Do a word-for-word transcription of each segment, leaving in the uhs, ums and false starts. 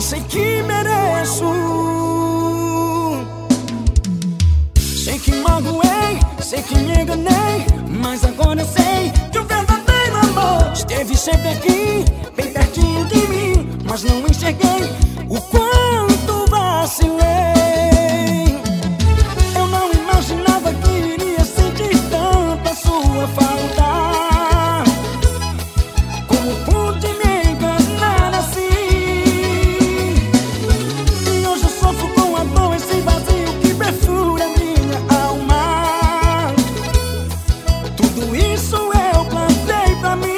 sei que mereço. Sei que magoei, sei que me enganei, mas agora eu sei que o verdadeiro amor esteve sempre aqui, bem pertinho de mim, mas não enxerguei o quanto vacilei. Eu não imaginava que iria sentir tanto a sua falta. Como pude me enganar assim? E hoje eu sofro com a dor, esse vazio que perfura minha alma. Tudo isso eu plantei pra mim.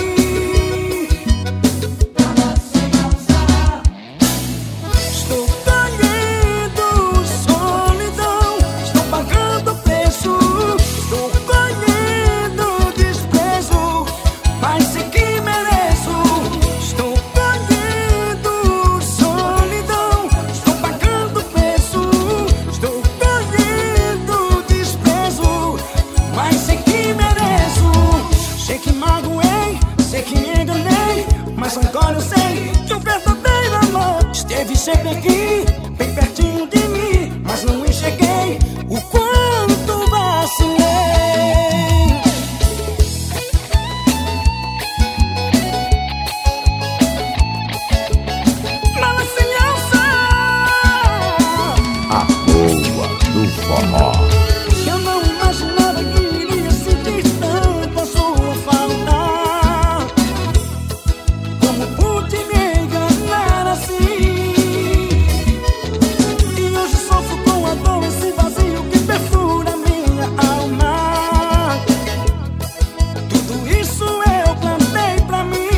Estou colhendo solidão, estou pagando preço. Estou colhendo desprezo, mas sei que mereço. Estou colhendo solidão, estou pagando preço. Estou colhendo desprezo, mas sei que mereço. Sei que magoei, sei que me enganei, mas agora eu sei que o verdadeiro amor esteve sempre aqui, bem pertinho de mim, mas não enxerguei o quanto vacilei. Balanceança. A boa do forró. Eu não imaginava que iria sentir tanto a sua falta. Como pude me enganar assim? E hoje sofro com a dor, esse vazio que perfura minha alma. Tudo isso eu plantei pra mim.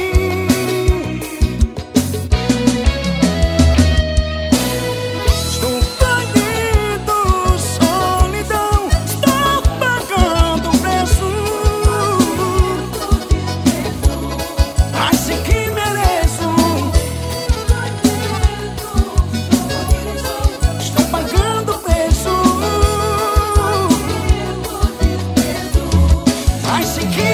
Estou colhendo solidão, estou pagando preço, mas sei que mereço. Estou pagando preço, mas sei que